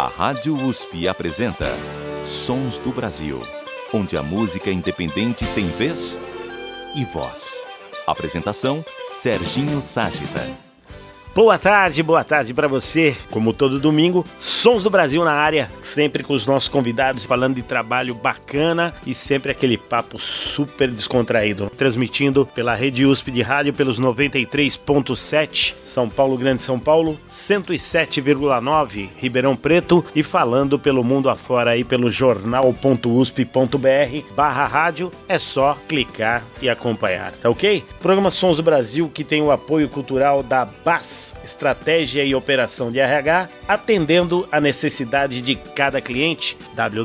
A Rádio USP apresenta Sons do Brasil, onde a música independente tem vez e voz. Apresentação, Serginho Ságita. Boa tarde para você. Como todo domingo, Sons do Brasil na área, sempre com os nossos convidados falando de trabalho bacana e sempre aquele papo super descontraído. Transmitindo pela Rede USP de rádio pelos 93.7 São Paulo, Grande São Paulo, 107,9 Ribeirão Preto e falando pelo mundo afora aí pelo jornal.usp.br/rádio. É só clicar e acompanhar, tá ok? Programa Sons do Brasil, que tem o apoio cultural da BAS, Estratégia e Operação de RH, atendendo a necessidade de cada cliente.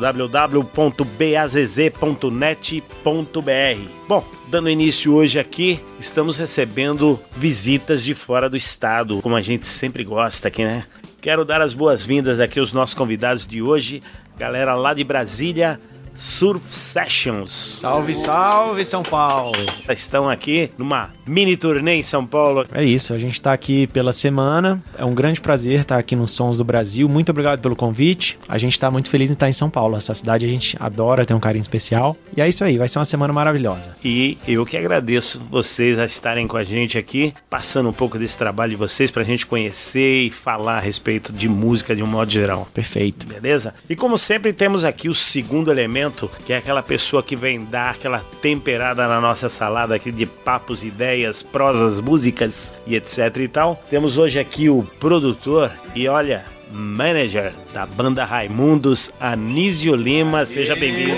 www.bazz.net.br. Bom, dando início hoje aqui, estamos recebendo visitas de fora do estado, como a gente sempre gosta aqui, né? Quero dar as boas-vindas aqui aos nossos convidados de hoje, galera lá de Brasília, Surf Sessions. Salve, salve, São Paulo! Estão aqui numa mini turnê em São Paulo. É isso, a gente está aqui pela semana. É um grande prazer estar aqui nos Sons do Brasil. Muito obrigado pelo convite. A gente está muito feliz em estar em São Paulo. Essa cidade a gente adora, tem um carinho especial. E é isso aí, vai ser uma semana maravilhosa. E eu que agradeço vocês a estarem com a gente aqui, passando um pouco desse trabalho de vocês pra gente conhecer e falar a respeito de música de um modo geral. Perfeito. Beleza? E como sempre temos aqui o segundo elemento, que é aquela pessoa que vem dar aquela temperada na nossa salada aqui de papos, ideias, prosas, músicas e etc e tal. Temos hoje aqui o produtor e olha, manager da banda Raimundos, Anísio Lima. Seja bem-vindo.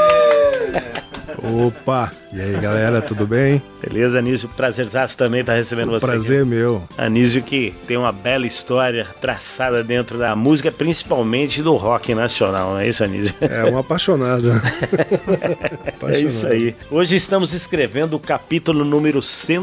Opa! E aí, galera, tudo bem? Beleza, Anísio? Prazerzaço também estar recebendo você. Prazer aqui. Meu. Anísio que tem uma bela história traçada dentro da música, principalmente do rock nacional, não é isso, Anísio? É, um apaixonado. É isso aí. Hoje estamos escrevendo o capítulo número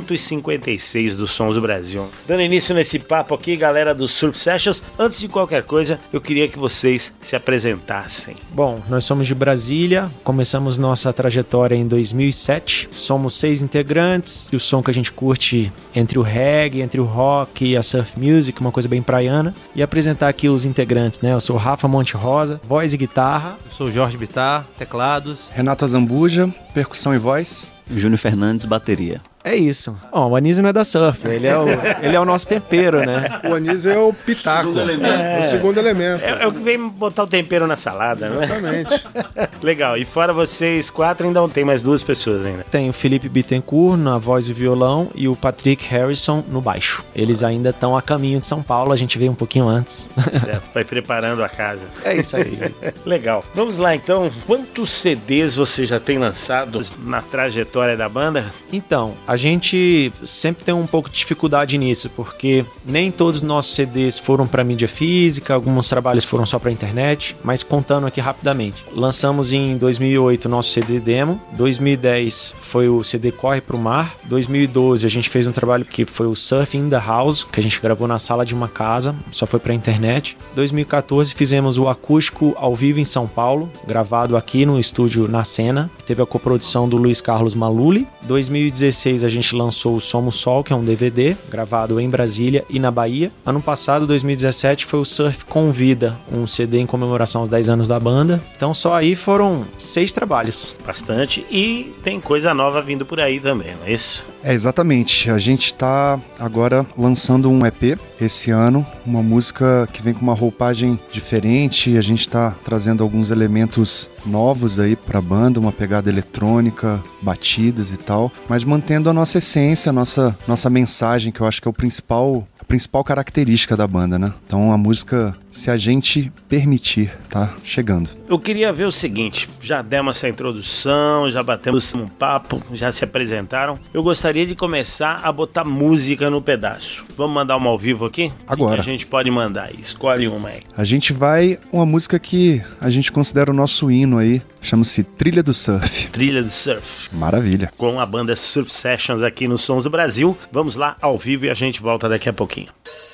156 dos Sons do Brasil. Dando início nesse papo aqui, galera do Surf Sessions, antes de qualquer coisa, eu queria que vocês se apresentassem. Bom, nós somos de Brasília, começamos nossa trajetória em 2007. Somos 6 integrantes e o som que a gente curte entre o reggae, entre o rock e a surf music, uma coisa bem praiana. E apresentar aqui os integrantes, né? Eu sou Rafa Monte Rosa, voz e guitarra. Eu sou Jorge Bittar, teclados. Renato Azambuja, percussão e voz. Júnior Fernandes, bateria. É isso. Bom, o Anísio não é da surf, ele é o nosso tempero, né? O Anísio é o pitaco, o segundo elemento. É o que vem botar o tempero na salada, né? Exatamente. Legal, e fora vocês quatro, ainda não tem mais duas pessoas ainda. Tem o Felipe Bittencourt na voz e violão e o Patrick Harrison no baixo. Eles ainda estão a caminho de São Paulo, a gente veio um pouquinho antes. Certo, vai preparando a casa. É isso aí. Legal. Vamos lá então, quantos CDs você já tem lançado na trajetória da banda? Então, a gente sempre tem um pouco de dificuldade nisso, porque nem todos os nossos CDs foram para mídia física, alguns trabalhos foram só para internet, mas contando aqui rapidamente. Lançamos em 2008 o nosso CD demo, 2010 foi o CD Corre Pro Mar, 2012 a gente fez um trabalho que foi o Surf in the House, que a gente gravou na sala de uma casa, só foi para internet. 2014 fizemos o acústico ao vivo em São Paulo, gravado aqui no estúdio Na Cena, que teve a coprodução do Luiz Carlos Maluli. 2016 a gente lançou o Somos Sol, que é um DVD, gravado em Brasília e na Bahia. Ano passado, 2017, foi o Surf Convida, um CD em comemoração aos 10 anos da banda. Então só aí foram 6 trabalhos. Bastante, e tem coisa nova vindo por aí também, não é isso? É, exatamente. A gente está agora lançando um EP esse ano, uma música que vem com uma roupagem diferente. A gente está trazendo alguns elementos novos aí para a banda, uma pegada eletrônica, batidas e tal, mas mantendo a nossa essência, a nossa mensagem, que eu acho que é a principal característica da banda, né? Então a música, se a gente permitir, tá chegando. Eu queria ver o seguinte, já demos essa introdução, já batemos um papo, já se apresentaram. Eu gostaria de começar a botar música no pedaço. Vamos mandar uma ao vivo aqui? Agora. Que a gente pode mandar aí, escolhe uma aí. A gente vai uma música que a gente considera o nosso hino aí, chama-se Trilha do Surf. Trilha do Surf. Maravilha. Com a banda Surf Sessions aqui nos Sons do Brasil. Vamos lá, ao vivo, e a gente volta daqui a pouquinho.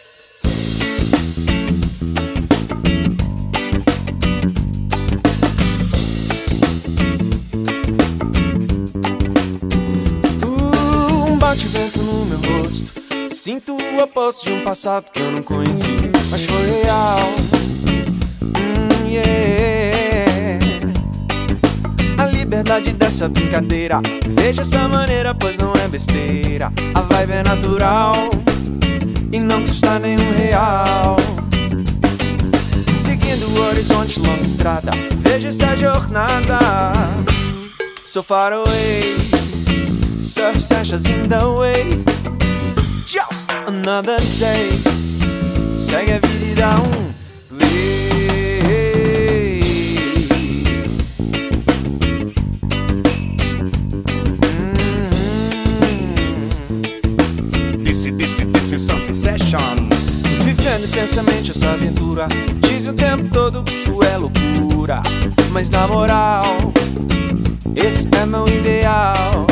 Bate vento no meu rosto, sinto o oposto de um passado que eu não conheci, mas foi real. verdade dessa brincadeira. Veja essa maneira, pois não é besteira. A vibe é natural e não custa nenhum real. Seguindo o horizonte, longa estrada, veja essa jornada. So far away, surf sessions in the way. Just another day. Segue a vida e dá play. This surf sessions. Vivendo intensamente essa aventura. Diz o tempo todo que isso é loucura, mas na moral, esse é meu ideal.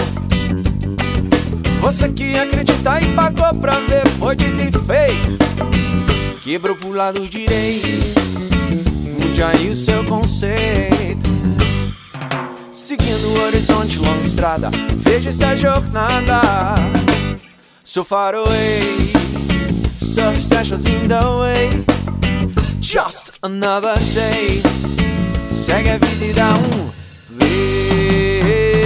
Você que acredita e pagou pra ver, foi dito e feito. Quebrou pro lado direito, mude aí o seu conceito. Seguindo o horizonte, longa estrada, veja essa jornada. So far away, surf sessions in the way. Just another day. Segue a vida e dá play.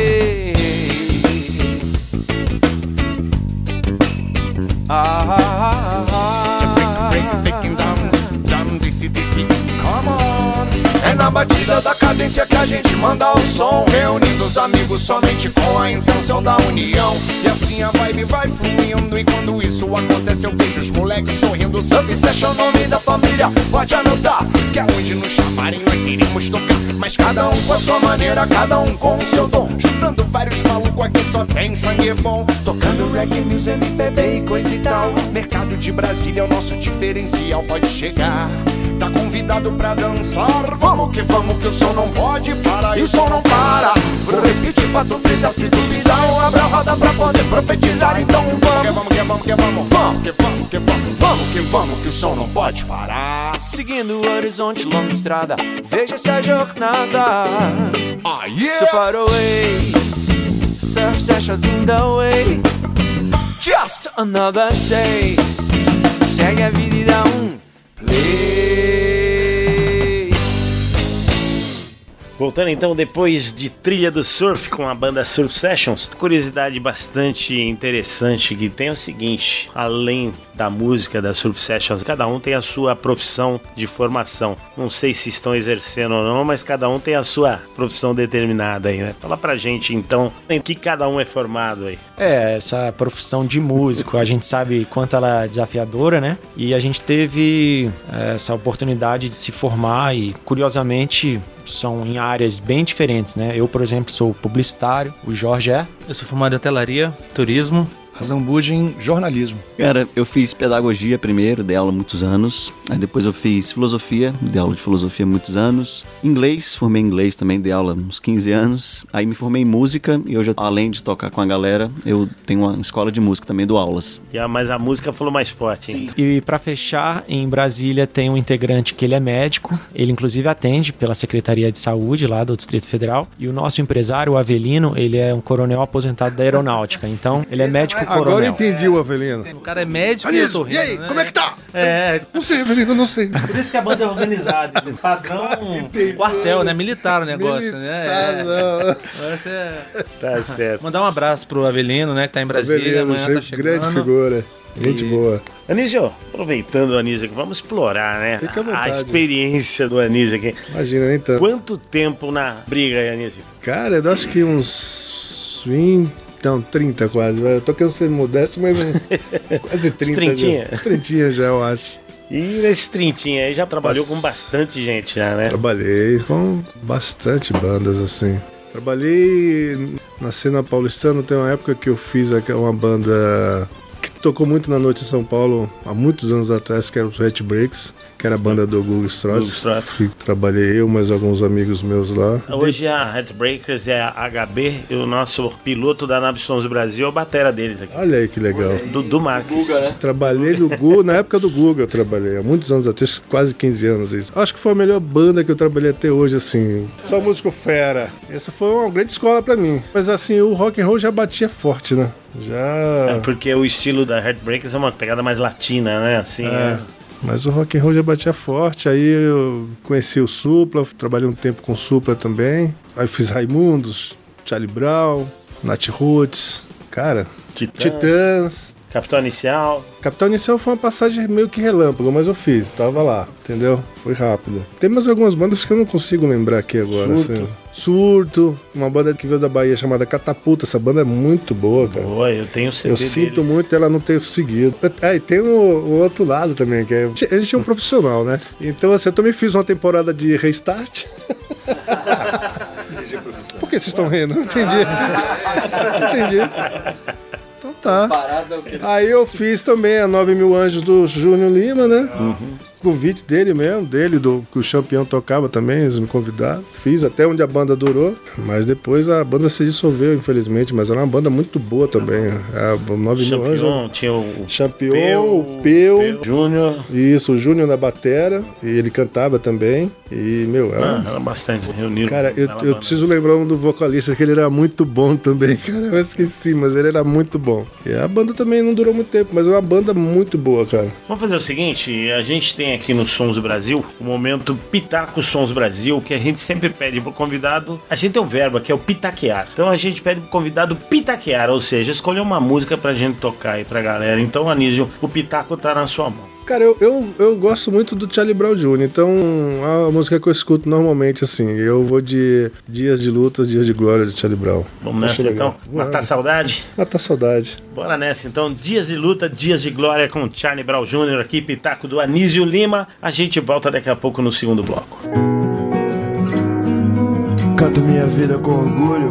Come on. É na batida da cadência que a gente manda o som, reunindo os amigos somente com a intenção da união. E assim a vibe vai fluindo, e quando isso acontece eu vejo os moleques sorrindo. Surf Session é o nome da família, pode anotar, que é onde nos chamarem nós iremos tocar. Mas cada um com a sua maneira, cada um com o seu dom, juntando vários malucos aqui só tem sangue bom. Tocando reggae, music, MPB e coisa e tal. Mercado de Brasília é o nosso diferencial, pode chegar, tá convidado pra dançar. Vamos que o som não pode parar. E o som não para. Vou repetir pra tu frisar, se duvidar, abra a roda pra poder profetizar. Então vamos que o som não pode parar. Seguindo o horizonte, longa estrada, veja essa jornada. So far away, surf sessions in the way. Just another day. Segue a vida e dá play. Voltando então, depois de Trilha do Surf com a banda Surf Sessions, curiosidade bastante interessante que tem é o seguinte: além da música da Surf Sessions, cada um tem a sua profissão de formação. Não sei se estão exercendo ou não, mas cada um tem a sua profissão determinada aí, né? Fala pra gente então em que cada um é formado aí. Essa profissão de músico, a gente sabe quanto ela é desafiadora, né? E a gente teve essa oportunidade de se formar e, curiosamente, são em áreas bem diferentes, né? Eu, por exemplo, sou publicitário, o Jorge é? Eu sou formado em hotelaria, turismo. Zambuja em jornalismo. Cara, eu fiz pedagogia primeiro, dei aula há muitos anos. Aí depois eu fiz filosofia, dei aula de filosofia há muitos anos. Inglês, formei em inglês também, dei aula há uns 15 anos. Aí me formei em música e hoje, além de tocar com a galera, eu tenho uma escola de música também, dou aulas. Mas a música falou mais forte, hein? E pra fechar, em Brasília tem um integrante que ele é médico. Ele inclusive atende pela Secretaria de Saúde lá do Distrito Federal. E o nosso empresário, o Avelino, ele é um coronel aposentado da aeronáutica. Então, ele é médico coronel. Agora eu entendi o Avelino. O cara é médico e eu tô rindo, e aí, né? como é que tá? É. Não sei, Avelino, não sei. Por isso que a banda é organizada. Padrão quartel, né? Militar o negócio, né? Tá certo. Mandar um abraço pro Avelino, né? Que tá em Brasília. Avelino, Amanhã tá chegando. grande figura. Gente boa. Anísio, aproveitando o Anísio aqui, vamos explorar, né? Fica à vontade. A experiência do Anísio aqui. Imagina, nem tanto. Quanto tempo na briga aí, Anísio? Cara, eu acho que uns 20, não, 30 quase. Eu tô querendo ser modesto, mas quase 30. Trintinha? Já. Trintinha já, eu acho. E nesse trintinho aí já trabalhou com bastante gente já, né? Trabalhei com bastante bandas, assim. Trabalhei na cena paulistana, tem uma época que eu fiz uma banda que tocou muito na noite em São Paulo, há muitos anos atrás, que era os Heartbreaks, que era a banda do Gugu Strauss. Que trabalhei eu, mais alguns amigos meus lá. Hoje a Heartbreakers é a HB e o nosso piloto da nave Sons do Brasil é o batera deles aqui. Olha aí que legal. Do Marques. Guga, né? Trabalhei no Guga, na época do Guga eu trabalhei, há muitos anos atrás, quase 15 anos isso. Acho que foi a melhor banda que eu trabalhei até hoje, assim. Só músico fera. Essa foi uma grande escola pra mim. Mas assim, o rock and roll já batia forte, né? É porque o estilo da Heartbreakers é uma pegada mais latina, né? Assim, Mas o rock and roll já batia forte, aí eu conheci o Supla, trabalhei um tempo com o Supla também, aí fiz Raimundos, Charlie Brown, Nat Roots, cara, Titãs. Capital Inicial. Capital Inicial foi uma passagem meio que relâmpago, mas eu fiz, tava lá, entendeu? Foi rápido. Tem mais algumas bandas que eu não consigo lembrar aqui agora. Surto, uma banda que veio da Bahia chamada Catapulta. Essa banda é muito boa, cara. Boa, eu tenho CD Eu sinto deles. muito ela não ter seguido. E tem o outro lado também, que é... A gente é um profissional, né? Então, assim, eu também fiz uma temporada de Restart. Por que vocês estão rindo? Não entendi. Então tá. Aí eu fiz também a 9.000 Anjos do Júnior Lima, né? Convite dele mesmo, que o Champião tocava também, eles me convidaram. Fiz até onde a banda durou, mas depois a banda se dissolveu, infelizmente, mas era uma banda muito boa também. A 9.000 Anjos. Tinha o Champion, o Peu, Júnior. Isso, o Júnior na batera, e ele cantava também. E, era bastante reunido. Cara, eu preciso lembrar um do vocalista, que ele era muito bom também, cara. Eu esqueci, mas ele era muito bom. E a banda também não durou muito tempo, mas é uma banda muito boa, cara. Vamos fazer o seguinte, a gente tem aqui no Sons do Brasil o momento Pitaco Sons Brasil, que a gente sempre pede pro convidado. A gente tem um verbo aqui, é o pitaquear. Então a gente pede pro convidado pitaquear, ou seja, escolher uma música pra gente tocar aí pra galera. Então, Anísio, o pitaco tá na sua mão. Cara, eu gosto muito do Charlie Brown Jr., então a música que eu escuto normalmente, assim, eu vou de Dias de Lutas, Dias de Glória de Charlie Brown. Vamos nessa então? Matar a saudade? Matar a saudade. Bora nessa então, Dias de Luta, Dias de Glória com Charlie Brown Jr. aqui, pitaco do Anísio Lima. A gente volta daqui a pouco no segundo bloco. Canto minha vida com orgulho.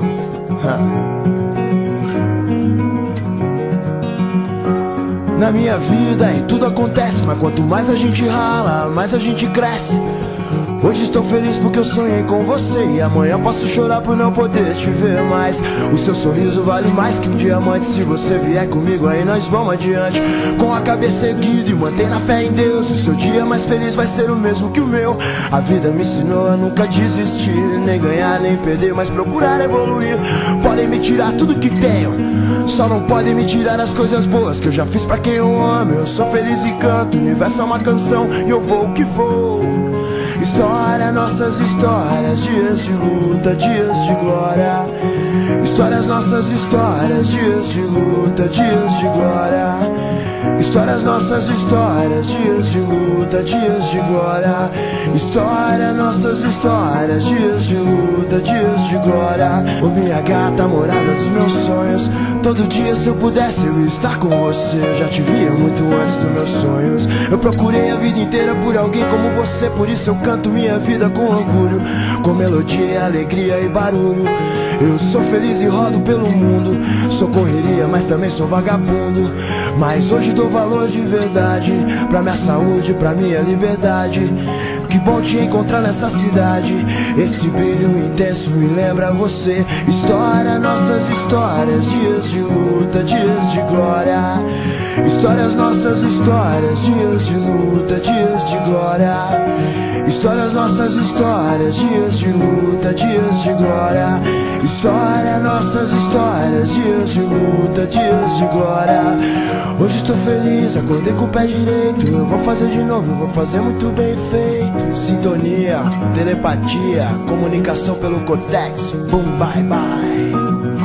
Na minha vida tudo acontece, mas quanto mais a gente rala, mais a gente cresce. Hoje estou feliz porque eu sonhei com você, e amanhã posso chorar por não poder te ver mais. O seu sorriso vale mais que um diamante. Se você vier comigo aí nós vamos adiante, com a cabeça erguida e mantém a fé em Deus. O seu dia mais feliz vai ser o mesmo que o meu. A vida me ensinou a nunca desistir, nem ganhar nem perder, mas procurar evoluir. Podem me tirar tudo que tenho, só não podem me tirar as coisas boas que eu já fiz pra quem eu amo. Eu sou feliz e canto, o universo é uma canção e eu vou que vou. História, nossas histórias, dias de luta, dias de glória. Histórias, nossas histórias, dias de luta, dias de glória. Histórias, nossas histórias, dias de luta, dias de glória. História, nossas histórias, dias de luta, dias de glória. Ô minha gata, morada dos meus sonhos, todo dia se eu pudesse eu ia estar com você. Eu já te via muito antes dos meus sonhos. Eu procurei a vida inteira por alguém como você, por isso eu canto minha vida com orgulho, com melodia, alegria e barulho. Eu sou feliz e rodo pelo mundo, sou correria, mas também sou vagabundo. Mas hoje dou valor de verdade pra minha saúde, pra minha liberdade. Que bom te encontrar nessa cidade, esse brilho intenso me lembra você. História, nossas histórias, dias de luta, dias de glória. Histórias, nossas histórias, dias de luta, dias de glória. Histórias, nossas histórias, dias de luta, dias de glória. História, nossas histórias, dias de luta, dias de glória. Hoje estou feliz, acordei com o pé direito. Eu vou fazer de novo, eu vou fazer muito bem feito. Sintonia, telepatia, comunicação pelo cortex. Boom, bye, bye.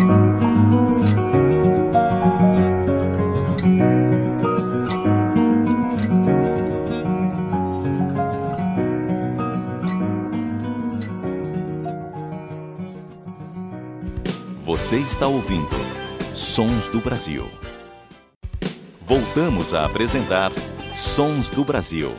Você está ouvindo Sons do Brasil. Voltamos a apresentar Sons do Brasil.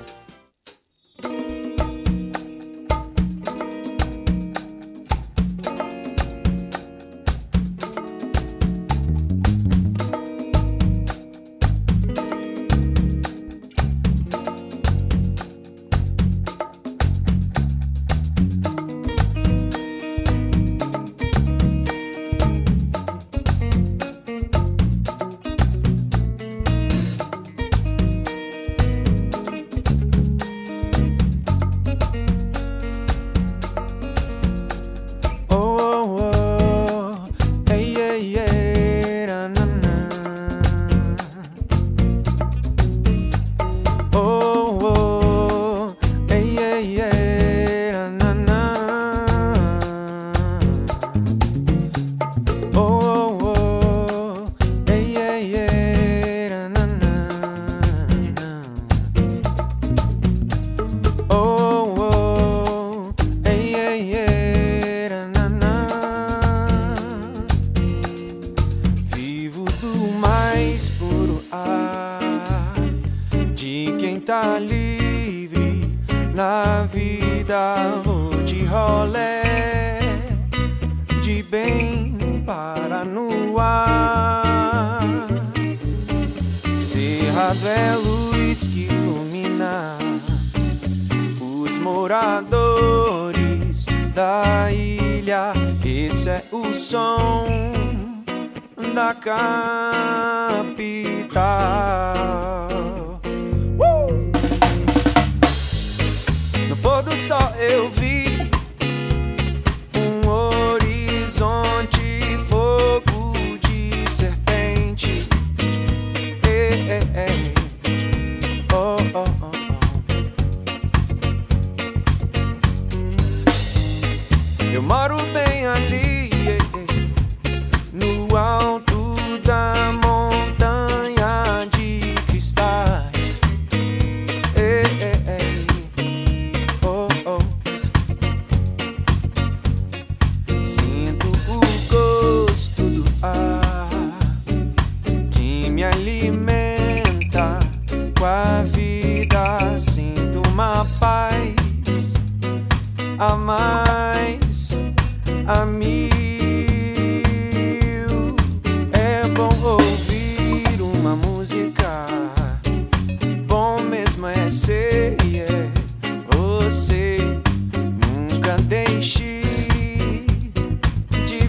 tá livre na vida, vou de rolé, de bem para no ar. Cerrado é luz que ilumina os moradores da ilha. Esse é o som da capital. No pôr do sol eu vi um horizonte, fogo de serpente. Oh, oh, oh, oh. Eu moro bem ali, no alto da montanha de cristais. Oh, oh. Sinto o gosto do ar que me alimenta com a vida. Sinto uma paz a mais, a mil. É bom ouvir uma música, bom mesmo é ser, você. Nunca deixe de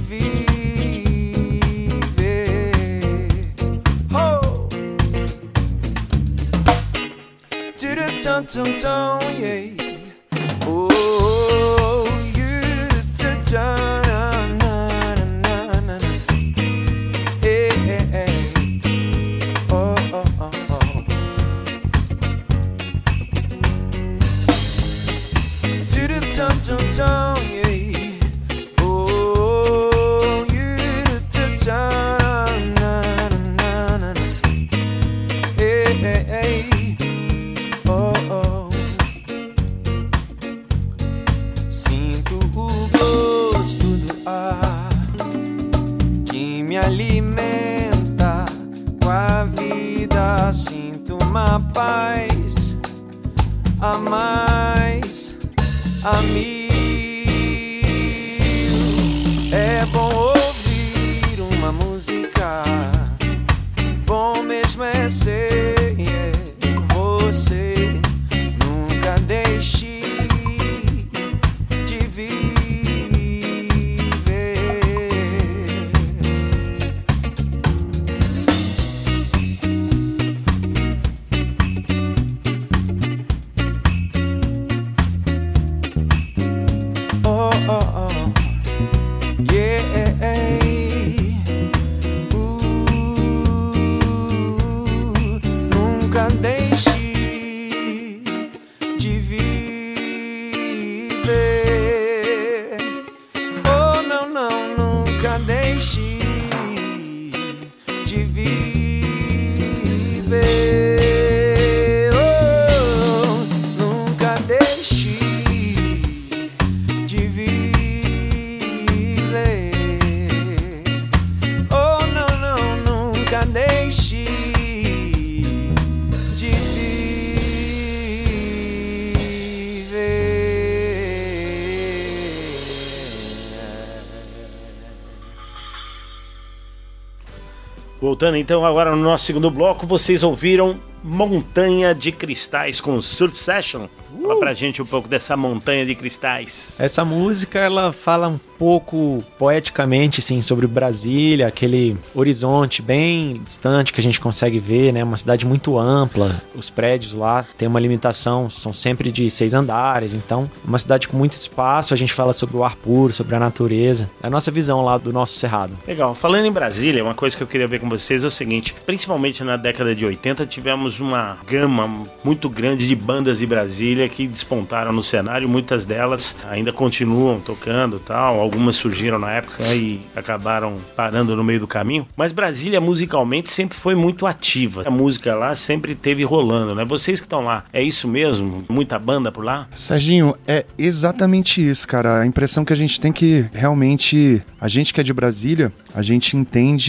viver. Oh! Tum-tum-tum, yeah. Oh, you ta-ta-na-na-na-na-na. Oh, oh, oh, oh. Tum-tum-tum, yeah. Oh, you ta-ta-na-na-na-na-na. Oh, oh. Sinto o gosto do ar que me alimenta com a vida. Sinto uma paz a mais, a mil. É bom ouvir uma música, bom mesmo é ser, você. Nunca deixe de viver. Oh, oh, oh, yeah. Nunca deixe de viver. Oh, não, não, nunca deixe de viver. Oh, nunca deixe de viver. Oh, não, não, nunca deixe de Voltando então agora no nosso segundo bloco, vocês ouviram Montanha de Cristais com Surf Session. Fala pra gente um pouco dessa Montanha de Cristais. Essa música, ela fala um pouco poeticamente, assim, sobre Brasília, aquele horizonte bem distante que a gente consegue ver, né? Uma cidade muito ampla. Os prédios lá têm uma limitação, são sempre de 6 andares, então uma cidade com muito espaço. A gente fala sobre o ar puro, sobre a natureza. É a nossa visão lá do nosso cerrado. Legal. Falando em Brasília, uma coisa que eu queria ver com vocês é o seguinte, principalmente na década de 80, tivemos uma gama muito grande de bandas de Brasília que despontaram no cenário. Muitas delas ainda continuam tocando e tal. Algumas surgiram na época e acabaram parando no meio do caminho. Mas Brasília, musicalmente, sempre foi muito ativa. A música lá sempre teve rolando, né? Vocês que estão lá, é isso mesmo? Muita banda por lá? Serginho, é exatamente isso, cara. A impressão que a gente tem que realmente... A gente que é de Brasília, a gente entende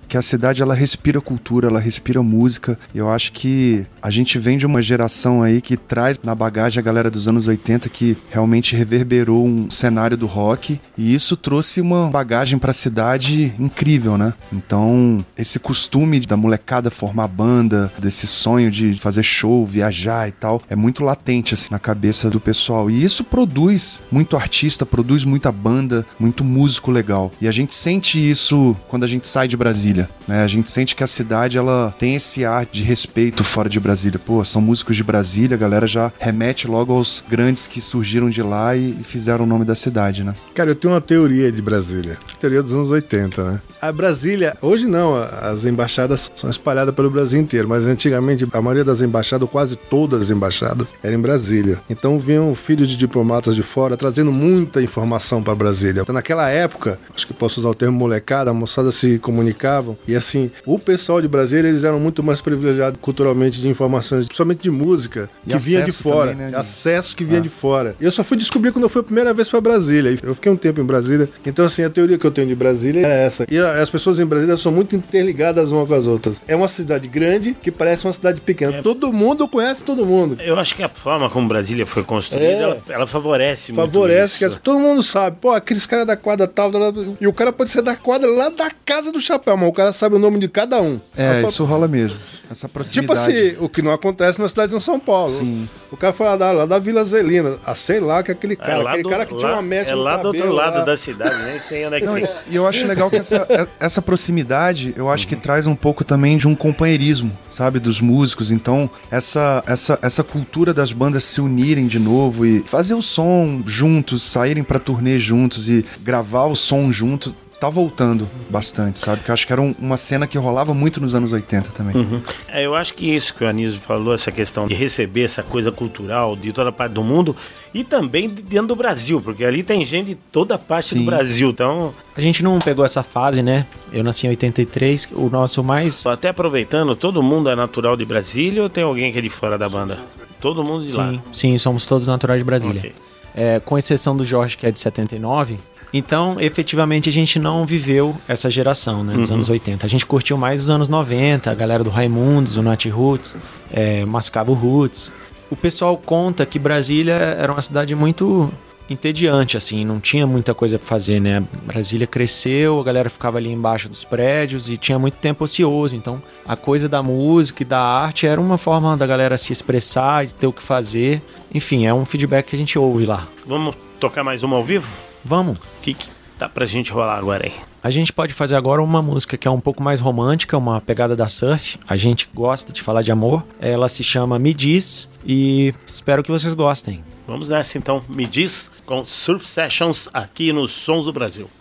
que a cidade ela respira cultura, ela respira música. Eu acho que a gente vem de uma geração aí que traz na bagagem a galera dos anos 80 que realmente reverberou um cenário do rock, e isso trouxe uma bagagem pra cidade incrível, né? Então, esse costume da molecada formar banda, desse sonho de fazer show, viajar e tal, é muito latente assim na cabeça do pessoal. E isso produz muito artista, produz muita banda, muito músico legal. E a gente sente isso quando a gente sai de Brasília, né? A gente sente que a cidade, ela tem esse ar de respeito fora de Brasília. Pô, são músicos de Brasília, a galera já remete logo aos grandes que surgiram de lá e fizeram o nome da cidade, né? Cara, eu tenho uma teoria de Brasília. Teoria dos anos 80, né? A Brasília, hoje não, as embaixadas são espalhadas pelo Brasil inteiro, mas antigamente a maioria das embaixadas, ou quase todas as embaixadas, eram em Brasília. Então vinham filhos de diplomatas de fora trazendo muita informação para Brasília. Então, naquela época, acho que posso usar o termo molecada, a moçada se comunicavam, e assim, o pessoal de Brasília, eles eram muito mais privilegiados culturalmente de informações, principalmente de música, que vinha de fora. Também, né? Acesso que vinha de fora. Eu só fui descobrir quando eu fui a primeira vez para Brasília. Eu fiquei um tempo em Brasília. Então, assim, a teoria que eu tenho de Brasília é essa. E as pessoas em Brasília são muito interligadas umas com as outras. É uma cidade grande que parece uma cidade pequena. Todo mundo conhece todo mundo. Eu acho que a forma como Brasília foi construída, ela favorece muito. Favorece, que todo mundo sabe. Pô, aqueles caras da quadra tal, e o cara pode ser da quadra lá da casa do chapéu, mas o cara sabe o nome de cada um. Isso rola mesmo. Essa proximidade. Tipo assim, o que não acontece na cidade de São Paulo. Sim. O cara foi lá da Vila Zelina. Sei lá que aquele cara, cara que tinha uma mecha no cabelo. É lá do outro lado da cidade, nem sei onde é que fica. E eu acho legal que essa proximidade, eu acho que traz um pouco também de um companheirismo, sabe, dos músicos. Então, essa cultura das bandas se unirem de novo e fazer o som juntos, saírem pra turnê juntos e gravar o som junto, tá voltando bastante, sabe? Que eu acho que era uma cena que rolava muito nos anos 80 também. Eu acho que isso que o Anísio falou, essa questão de receber essa coisa cultural de toda parte do mundo e também dentro do Brasil, porque ali tem gente de toda parte do Brasil, então... A gente não pegou essa fase, né? Eu nasci em 83, o nosso mais... Até aproveitando, todo mundo é natural de Brasília ou tem alguém que é de fora da banda? Todo mundo de lá? Sim, somos todos naturais de Brasília. Okay. Com exceção do Jorge, que é de 79... Então, efetivamente, a gente não viveu essa geração, né, dos anos 80. A gente curtiu mais os anos 90, a galera do Raimundos, o Nat Roots, Mascavo Roots. O pessoal conta que Brasília era uma cidade muito entediante, assim, não tinha muita coisa pra fazer, né? Brasília cresceu, a galera ficava ali embaixo dos prédios e tinha muito tempo ocioso. Então, a coisa da música e da arte era uma forma da galera se expressar, de ter o que fazer. Enfim, é um feedback que a gente ouve lá. Vamos tocar mais uma ao vivo? Vamos. O que dá pra gente rolar agora aí? A gente pode fazer agora uma música que é um pouco mais romântica, uma pegada da surf. A gente gosta de falar de amor. Ela se chama Me Diz e espero que vocês gostem. Vamos nessa então, Me Diz, com Surf Sessions aqui nos Sons do Brasil.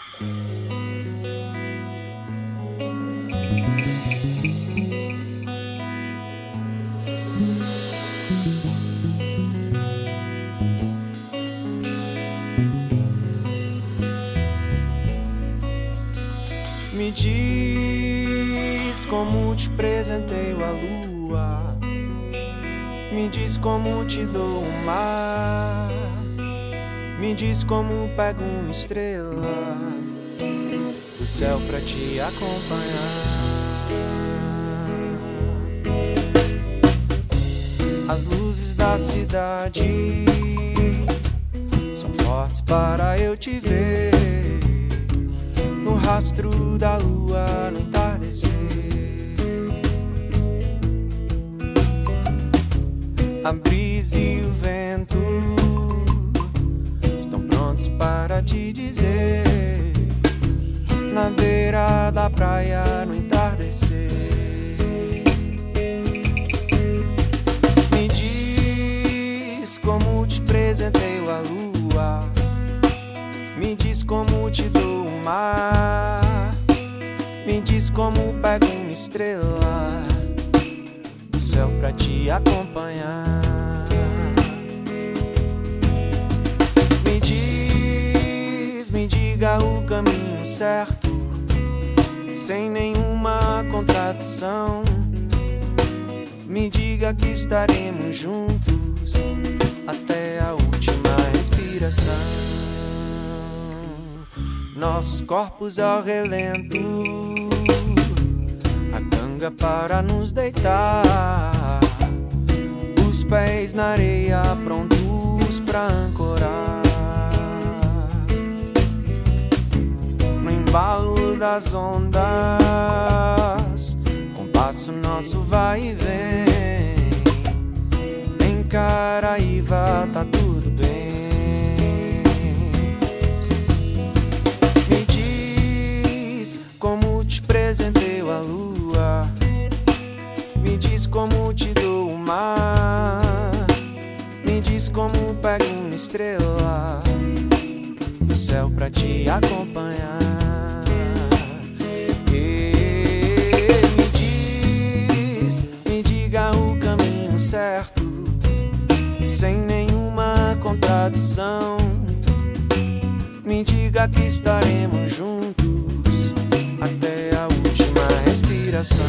Me diz como te presenteio a lua, me diz como te dou o mar, me diz como pego uma estrela do céu pra te acompanhar. As luzes da cidade são fortes para eu te ver, no rastro da lua no entardecer. A brisa e o vento estão prontos para te dizer, na beira da praia no entardecer. Me diz como te presenteio a lua, me diz como te dou o mar, me diz como pego uma estrela do céu pra te acompanhar. Me diga o caminho certo, sem nenhuma contradição. Me diga que estaremos juntos até a última respiração. Nossos corpos ao relento canga para nos deitar, os pés na areia prontos pra ancorar. No embalo das ondas, compasso nosso vai e vem. Em Caraíva tá tudo bem. Me diz como te presenteio a lua, me diz como te dou o mar, me diz como pego uma estrela do céu pra te acompanhar. Me diga o caminho certo, sem nenhuma contradição. Me diga que estaremos juntos até a última respiração.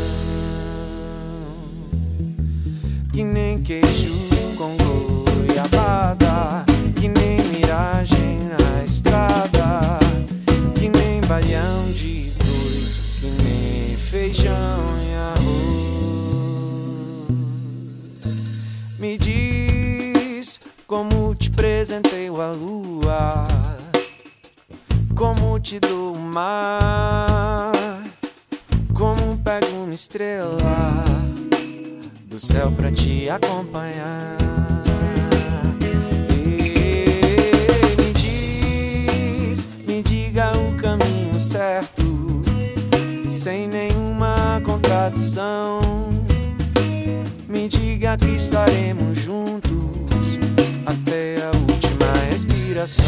Que nem queijo com goiabada, que nem miragem na estrada, que nem baião de dois, que nem feijão e arroz. Me diz como te presenteio a lua, como te dou o mar, como pego uma estrela do céu pra te acompanhar. Me diga o caminho certo, sem nenhuma contradição. Me diga que estaremos juntos até a última respiração.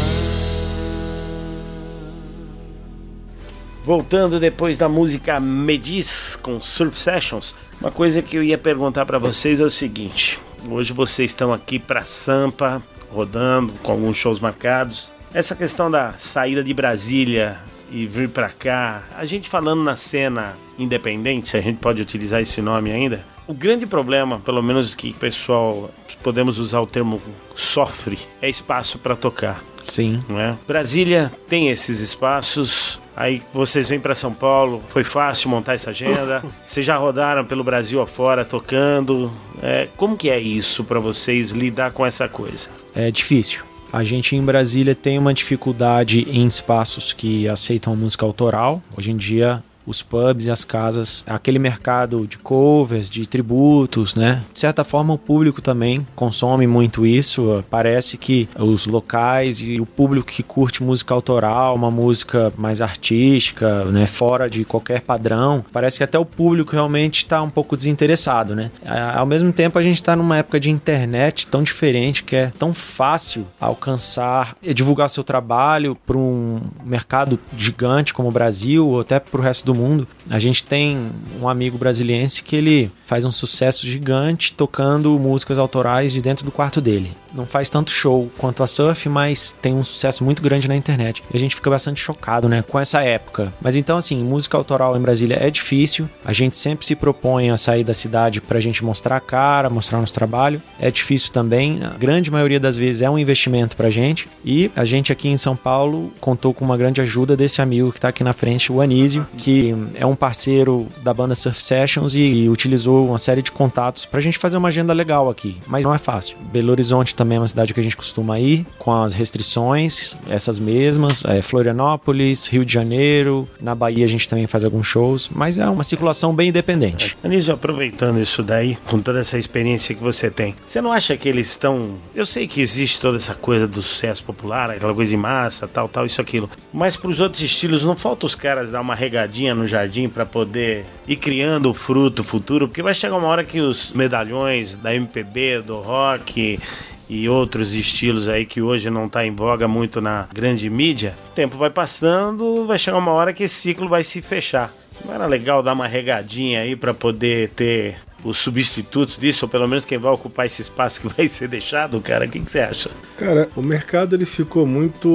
Voltando depois da música Me Diz com Surf Sessions, uma coisa que eu ia perguntar para vocês é o seguinte: hoje vocês estão aqui para Sampa, rodando com alguns shows marcados. Essa questão da saída de Brasília e vir para cá, a gente falando na cena independente, se a gente pode utilizar esse nome ainda, o grande problema, pelo menos que o pessoal, podemos usar o termo sofre, é espaço para tocar. Sim. Não é? Brasília tem esses espaços. Aí vocês vêm para São Paulo, foi fácil montar essa agenda? Vocês já rodaram pelo Brasil afora tocando? Como que é isso para vocês lidar com essa coisa? É difícil. A gente em Brasília tem uma dificuldade em espaços que aceitam música autoral. Hoje em dia, os pubs e as casas, aquele mercado de covers, de tributos, né? De certa forma, o público também consome muito isso. Parece que os locais e o público que curte música autoral, uma música mais artística, né? Fora de qualquer padrão, parece que até o público realmente está um pouco desinteressado, né? Ao mesmo tempo, a gente está numa época de internet tão diferente, que é tão fácil alcançar e divulgar seu trabalho para um mercado gigante como o Brasil, ou até para o resto do mundo. A gente tem um amigo brasiliense que ele faz um sucesso gigante tocando músicas autorais de dentro do quarto dele. Não faz tanto show quanto a Surf, mas tem um sucesso muito grande na internet. E a gente fica bastante chocado, né, com essa época. Mas então, assim, música autoral em Brasília é difícil. A gente sempre se propõe a sair da cidade pra gente mostrar a cara, mostrar nosso trabalho. É difícil também. A grande maioria das vezes é um investimento pra gente. E a gente aqui em São Paulo contou com uma grande ajuda desse amigo que tá aqui na frente, o Anísio, que é um parceiro da banda Surf Sessions e utilizou uma série de contatos pra gente fazer uma agenda legal aqui, mas não é fácil. Belo Horizonte também é uma cidade que a gente costuma ir, com as restrições, essas mesmas, Florianópolis, Rio de Janeiro, na Bahia a gente também faz alguns shows, mas é uma circulação bem independente. Anísio, aproveitando isso daí, com toda essa experiência que você tem, você não acha que eles estão... Eu sei que existe toda essa coisa do sucesso popular, aquela coisa de massa, tal, isso, aquilo, mas pros outros estilos não falta os caras dar uma regadinha no jardim para poder ir criando o fruto futuro, porque vai chegar uma hora que os medalhões da MPB, do rock e outros estilos aí que hoje não tá em voga muito na grande mídia, o tempo vai passando, vai chegar uma hora que esse ciclo vai se fechar. Não era legal dar uma regadinha aí para poder ter os substitutos disso, ou pelo menos quem vai ocupar esse espaço que vai ser deixado, cara? O que você acha? Cara, o mercado ele ficou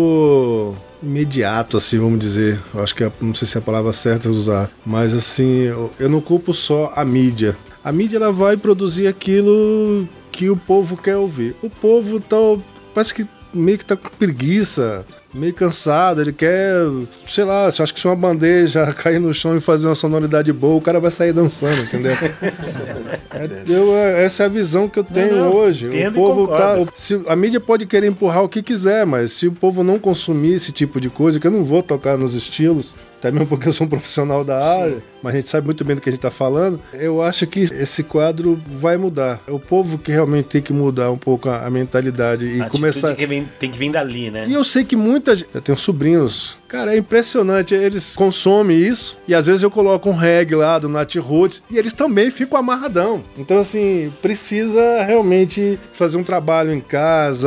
muito imediato, assim, vamos dizer. Eu acho que não sei se é a palavra certa usar, mas assim, eu não culpo só a mídia. A mídia ela vai produzir aquilo que o povo quer ouvir. O povo parece que meio que tá com preguiça, meio cansado, ele quer, sei lá, se eu acho que se uma bandeja cair no chão e fazer uma sonoridade boa, o cara vai sair dançando, entendeu? Essa é a visão que eu tenho hoje. O povo a mídia pode querer empurrar o que quiser, mas se o povo não consumir esse tipo de coisa, que eu não vou tocar nos estilos, até mesmo porque eu sou um profissional da área, mas a gente sabe muito bem do que a gente está falando, eu acho que esse quadro vai mudar. É o povo que realmente tem que mudar um pouco a mentalidade e começar... tem que vir dali, né? E eu sei que muita gente... Eu tenho sobrinhos... Cara, é impressionante, eles consomem isso e às vezes eu coloco um reggae lá do Nat Roots e eles também ficam amarradão. Então, assim, precisa realmente fazer um trabalho em casa,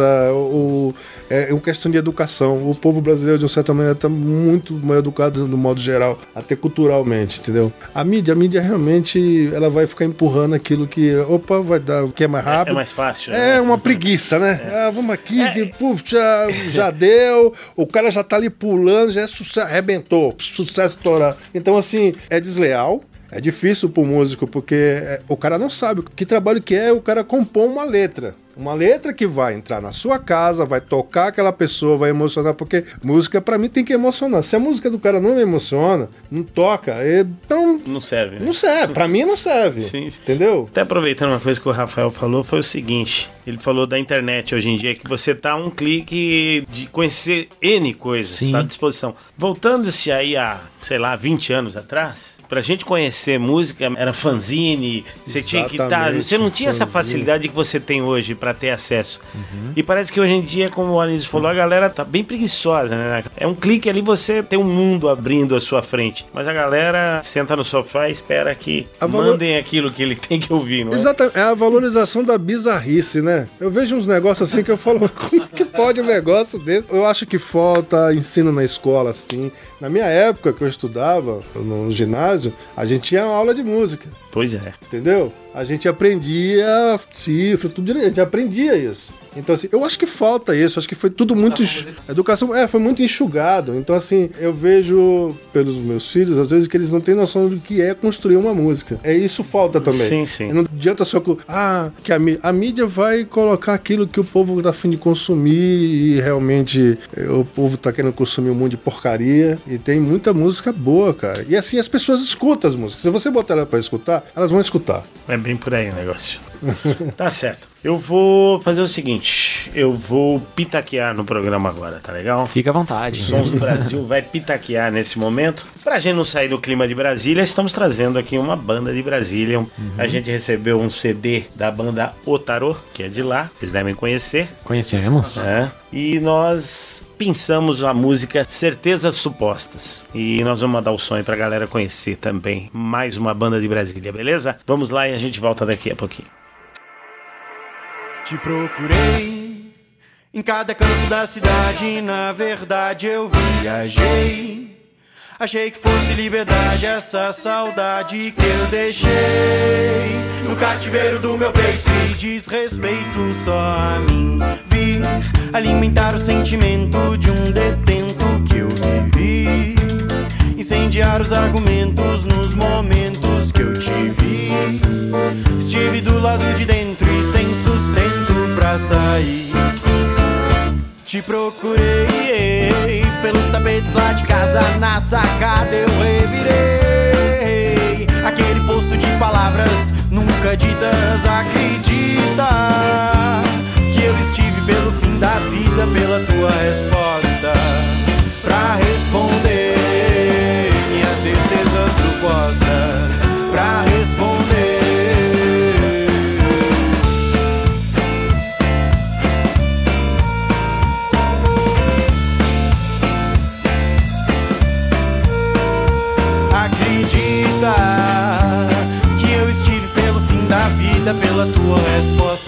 é uma questão de educação. O povo brasileiro, de uma certa maneira, está muito mal educado no modo geral, até culturalmente, entendeu? A mídia realmente, ela vai ficar empurrando aquilo que, vai dar o que é mais rápido. É mais fácil. É uma preguiça, né? Vamos aqui, já deu, o cara já tá ali pulando, já é sucesso, arrebentou, sucesso estourado. Então, assim, é desleal. É difícil pro músico, porque o cara não sabe que trabalho que é o cara compor uma letra. Uma letra que vai entrar na sua casa, vai tocar aquela pessoa, vai emocionar, porque música pra mim tem que emocionar. Se a música do cara não me emociona, não toca, então... Não serve, né? Não serve, pra mim não serve. Sim. Entendeu? Até aproveitando uma coisa que o Rafael falou, foi o seguinte, ele falou da internet hoje em dia, que você tá a um clique de conhecer N coisas, tá à disposição. Voltando-se aí a, 20 anos atrás... Pra gente conhecer música, era fanzine, você tinha que estar... Você não tinha essa facilidade que você tem hoje pra ter acesso. E parece que hoje em dia, como o Anísio falou, a galera tá bem preguiçosa, né? É um clique ali, você tem um mundo abrindo à sua frente. Mas a galera senta no sofá e espera que mandem aquilo que ele tem que ouvir, não é? Exatamente, é a valorização da bizarrice, né? Eu vejo uns negócios assim que eu falo, como que pode um negócio desse? Eu acho que falta ensino na escola, assim. Na minha época, que eu estudava no ginásio, a gente tinha aula de música. Pois é. Entendeu? A gente aprendia cifra, tudo direito, a gente aprendia isso. Então, assim, eu acho que falta isso, acho que foi tudo muito... A educação, foi muito enxugado. Então, assim, eu vejo pelos meus filhos, às vezes, que eles não têm noção do que é construir uma música. Isso falta também. Sim. Não adianta só que a mídia vai colocar aquilo que o povo tá a fim de consumir e realmente o povo tá querendo consumir um monte de porcaria. E tem muita música boa, cara. E assim, as pessoas escutam as músicas. Se você botar ela pra escutar, elas vão escutar. É bem por aí o negócio. Tá certo. Eu vou fazer o seguinte, eu vou pitaquear no programa agora, tá legal? Fica à vontade. Sons do Brasil vai pitaquear nesse momento. Pra gente não sair do clima de Brasília, estamos trazendo aqui uma banda de Brasília. A gente recebeu um CD da banda Otarô, que é de lá, vocês devem conhecer. Conhecemos. E nós pensamos a música Certezas Supostas. E nós vamos mandar o som aí pra galera conhecer também mais uma banda de Brasília, beleza? Vamos lá e a gente volta daqui a pouquinho. Te procurei em cada canto da cidade, na verdade eu viajei. Achei que fosse liberdade essa saudade que eu deixei no cativeiro do meu peito e diz respeito só a mim. Vir alimentar o sentimento de um detento que eu vivi, incendiar os argumentos nos momentos que eu te vi. Estive do lado de dentro e sem sustento pra sair. Te procurei pelos tapetes lá de casa, na sacada eu revirei aquele poço de palavras nunca ditas. Acredita que eu estive pelo fim da vida, pela tua resposta pra responder minhas certezas supostas, pra responder. Acredita que eu estive pelo fim da vida, pela tua resposta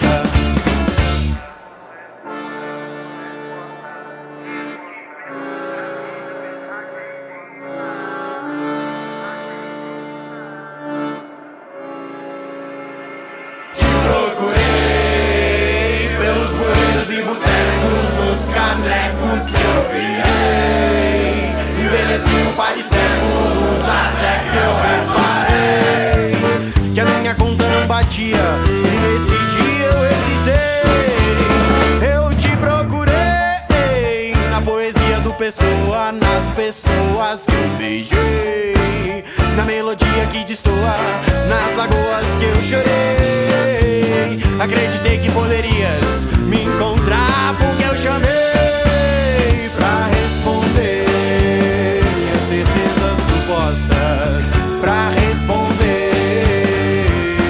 Acreditei que poderias me encontrar, porque eu chamei pra responder minhas certezas supostas, pra responder.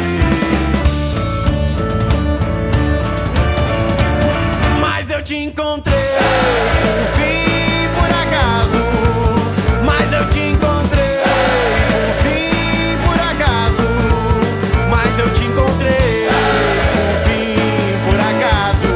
Mas eu te encontrei, por fim, por acaso. Mas eu te encontrei, por fim, por acaso. Mas eu te encontrei, por fim, por acaso.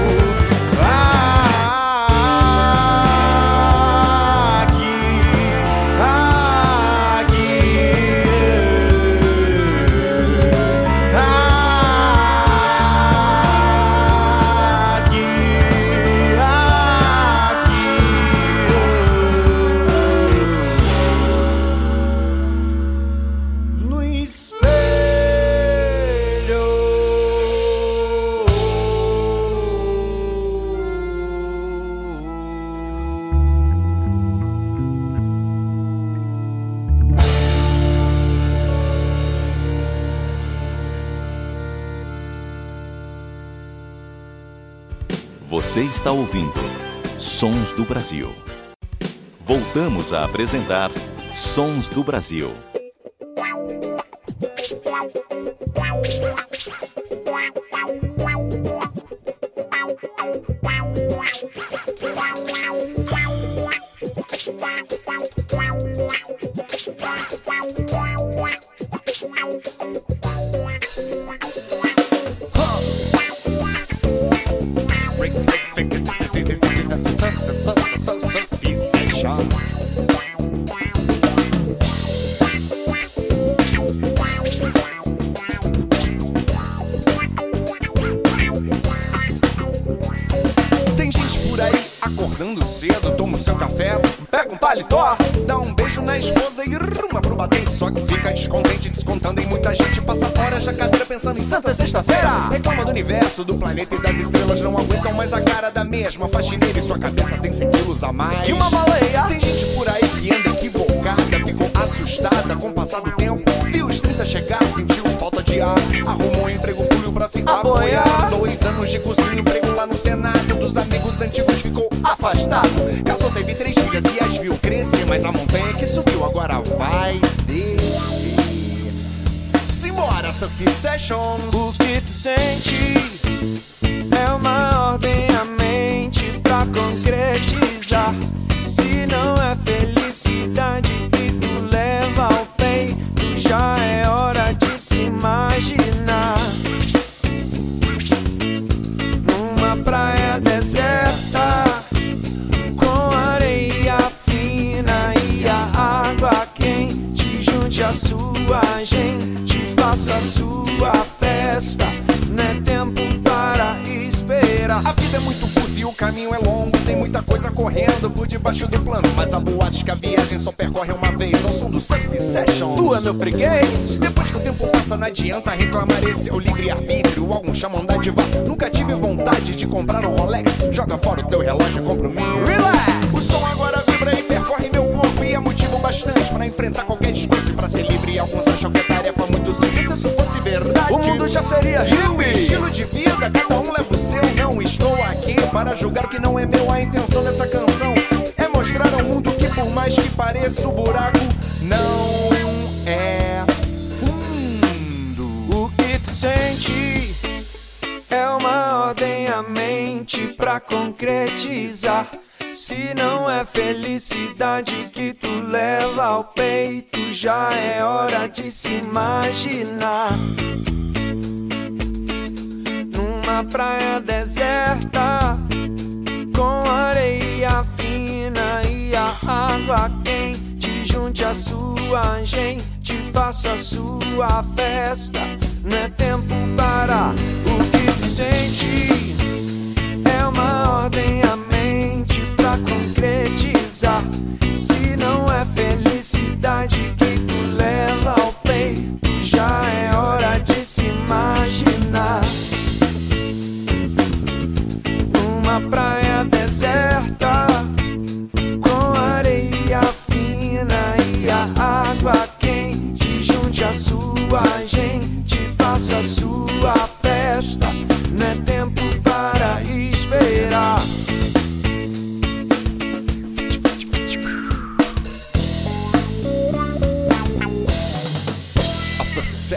No espelho. Você está ouvindo Sons do Brasil. Voltamos a apresentar Sons do Brasil. Tem gente por aí acordando cedo, toma o seu café, pega um paletó, dá um beijo na esposa e ruma pro batente. Só que fica descontente, descontando em muita gente. Passa horas na cadeira pensando em Santa Sexta-feira. Reclama do universo, do planeta e das estrelas. Não aguentam mais a cara da mesma faxineira e sua cabeça tem 100 quilos a mais Que uma baleia. Tem gente por aí que anda equivocada, ficou assustada com o passar do tempo. Viu os 30 chegar, sentiu falta de ar, arrumou um emprego público pra se apoiar. 2 anos de cursinho, emprego lá no Senado. Dos amigos antigos ficou afastado. Casou, teve 3 filhas e as viu crescer. Mas a montanha que subiu agora vai descer. Simbora, Sophie Sessions. O que tu sente é uma ordem à mente pra concretizar. Se não é felicidade que tu leva ao peito, já é hora de se imaginar numa praia deserta, com areia fina e a água quente. Junte a sua gente, faça a sua festa. Não é tempo para esperar. A vida é muito curta e o caminho é longo. Tem muita coisa correndo por debaixo do plano. Mas a boate que a viagem só percorre uma vez ao som do Sophie Sessions. Tu é meu freguês. Depois que o tempo passa não adianta reclamar. Esse é o livre-arbítrio, alguns chamam da diva. Nunca tive vontade de comprar um Rolex. Joga fora o teu relógio e compra o meu. Relax. O som agora vibra e percorre meu corpo. E é motivo bastante pra enfrentar qualquer discurso. E pra ser livre, alguns acham que é tarefa muito simples. Se isso fosse verdade, o mundo já seria hippie. Estilo de vida, cada um leva o seu. Não estou aqui para julgar o que não é meu. A intenção dessa canção é mostrar ao mundo que por mais que pareça o buraco não é fundo. O que tu sente é uma ordem à mente pra concretizar. Se não é felicidade que tu leva ao peito, já é hora de se imaginar numa praia deserta, com areia fina e a água quente. Junte a sua gente, faça a sua festa. Não é tempo para o que tu sente. É uma ordem à mente pra concretizar. Se não é felicidade que tu leva ao peito, já é hora de se imaginar numa praia deserta, com areia fina e a água quente. Junte a sua gente, faça a sua festa.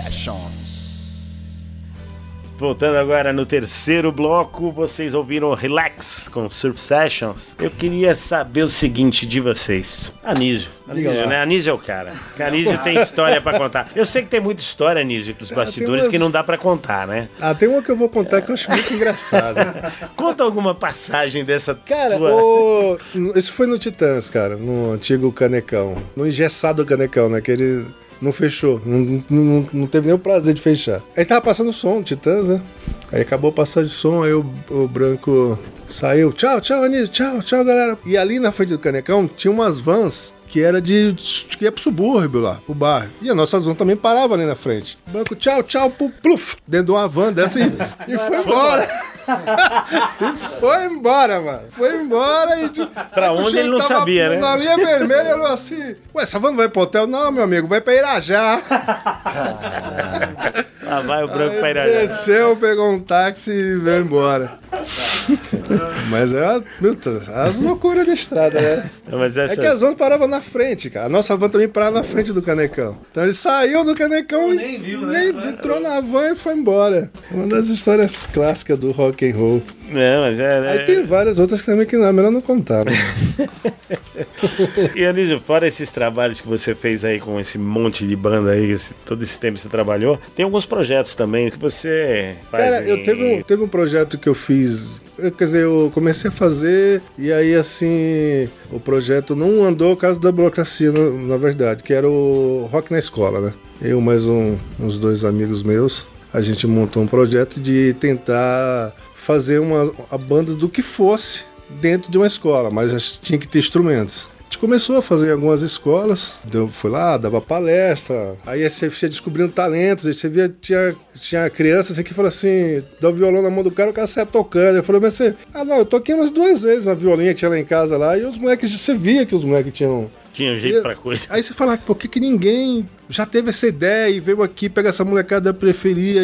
Sessions. Voltando agora no terceiro bloco, vocês ouviram Relax com Surf Sessions. Eu queria saber o seguinte de vocês. Anísio, né? Anísio é o cara. Anísio tem história pra contar. Eu sei que tem muita história, Anísio, dos bastidores que não dá pra contar, né? Tem uma que eu vou contar que eu acho muito engraçada. Conta alguma passagem dessa Cara, esse foi no Titãs, cara, no antigo Canecão. No engessado Canecão, né? Que ele não fechou, não teve nem o prazer de fechar. Aí tava passando som, Titãs, né? Aí acabou passando de som, aí o Branco saiu. Tchau, Anísio, tchau, galera. E ali na frente do Canecão tinha umas vans que era que ia pro subúrbio lá, pro bairro. E as nossas vans também paravam ali na frente. O Branco, tchau, pluf, dentro de uma van dessa e foi embora. Foi embora, mano. Foi embora e... Pra onde ele não sabia, né? Na linha vermelha, ele falou assim... Ué, essa van não vai pro hotel? Não, meu amigo, vai pra Irajá. Lá vai o Branco pra Irajá. Desceu, pegou um táxi e veio embora. Mas é as loucuras da estrada, né? Mas É que as vans paravam na frente, cara. A nossa van também parava na frente do Canecão. Então ele saiu do Canecão e nem viu, né? Entrou na van e foi embora. Uma das histórias clássicas do rock and roll. Mas Aí tem várias outras que também que não é melhor não contar, né? E Anísio, fora esses trabalhos que você fez aí com esse monte de banda aí, todo esse tempo que você trabalhou, tem alguns projetos também que você faz. Cara, teve um projeto que eu fiz. Quer dizer, eu comecei a fazer e aí assim, o projeto não andou por causa da burocracia, na verdade, que era o Rock na Escola, né? Eu mais uns dois amigos meus, a gente montou um projeto de tentar fazer a banda do que fosse dentro de uma escola, mas tinha que ter instrumentos. A gente começou a fazer em algumas escolas, fui lá, dava palestra, aí você ia descobrindo talentos, você via, tinha crianças que falavam assim, dá o violão na mão do cara, o cara saia tocando. Eu falei, mas você... não, eu toquei umas 2 vezes uma violinha que tinha lá em casa lá, e os moleques, você via que os moleques tinham jeito pra coisa. Aí você fala, por que ninguém já teve essa ideia e veio aqui pegar essa molecada da periferia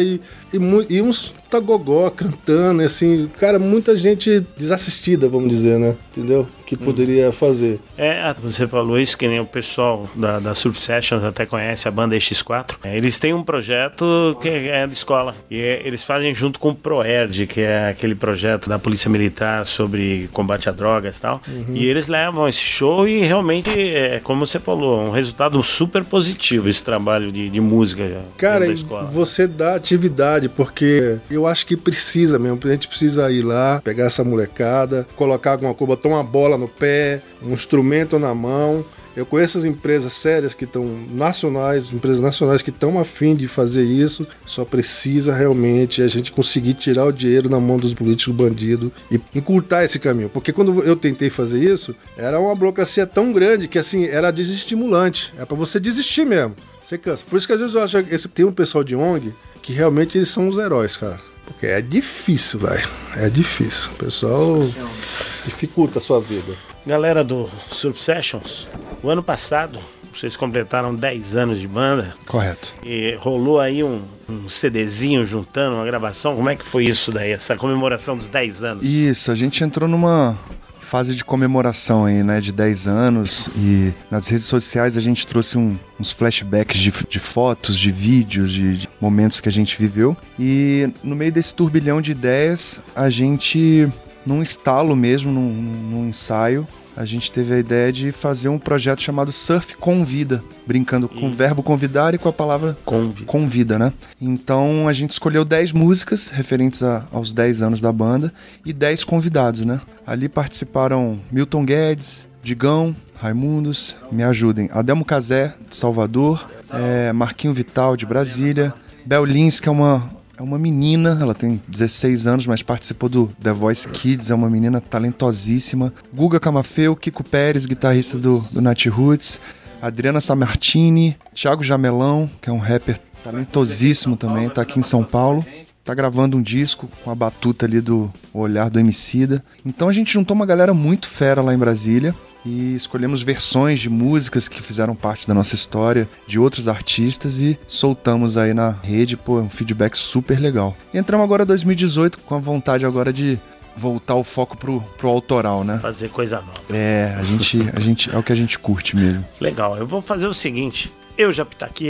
e uns tagogó cantando, assim, cara, muita gente desassistida, vamos dizer, né? Entendeu? Que poderia fazer. Você falou isso, que nem o pessoal da Surf Sessions até conhece a banda X4. Eles têm um projeto que é de escola. E eles fazem junto com o ProERD, que é aquele projeto da Polícia Militar sobre combate a drogas e tal. Uhum. E eles levam esse show e realmente, como você falou, um resultado super positivo esse trabalho de música. Cara, da escola. Você dá atividade, porque eu acho que precisa mesmo. A gente precisa ir lá, pegar essa molecada, colocar alguma coisa, botar uma bola no pé, um instrumento na mão. Eu conheço as empresas sérias que estão empresas nacionais que estão a fim de fazer isso. Só precisa realmente a gente conseguir tirar o dinheiro na mão dos políticos bandidos e encurtar esse caminho. Porque quando eu tentei fazer isso, era uma burocracia tão grande que assim, era desestimulante. É pra você desistir mesmo. Você cansa. Por isso que às vezes eu acho que tem um pessoal de ONG que realmente eles são os heróis, cara. Porque é difícil, velho. É difícil. O pessoal dificulta a sua vida. Galera do Surf Sessions, o ano passado vocês completaram 10 anos de banda. Correto. E rolou aí um CDzinho juntando, uma gravação. Como é que foi isso daí, essa comemoração dos 10 anos? Isso, a gente entrou numa fase de comemoração aí, né, de 10 anos, e nas redes sociais a gente trouxe uns flashbacks de fotos, de vídeos, de momentos que a gente viveu, e no meio desse turbilhão de ideias, a gente, num estalo mesmo, num ensaio, a gente teve a ideia de fazer um projeto chamado Surf Convida, brincando com o verbo convidar e com a palavra convida, né? Então a gente escolheu 10 músicas referentes aos 10 anos da banda e 10 convidados, né? Ali participaram Milton Guedes, Digão, Raimundos, me ajudem, Adelmo Cazé, de Salvador, Marquinho Vital, de Brasília, Bel Lins, que é uma menina, ela tem 16 anos, mas participou do The Voice Kids, é uma menina talentosíssima. Guga Camafeu, Kiko Pérez, guitarrista do Nat Roots, Adriana Samartini, Thiago Jamelão, que é um rapper talentosíssimo também, tá aqui em São Paulo. Tá gravando um disco com a batuta ali do Olhar do Emicida. Então a gente juntou uma galera muito fera lá em Brasília e escolhemos versões de músicas que fizeram parte da nossa história, de outros artistas, e soltamos aí na rede, um feedback super legal. E entramos agora em 2018 com a vontade agora de voltar o foco pro autoral, né? Fazer coisa nova. A gente é o que a gente curte mesmo. Legal, eu vou fazer o seguinte, eu já pitaqueei,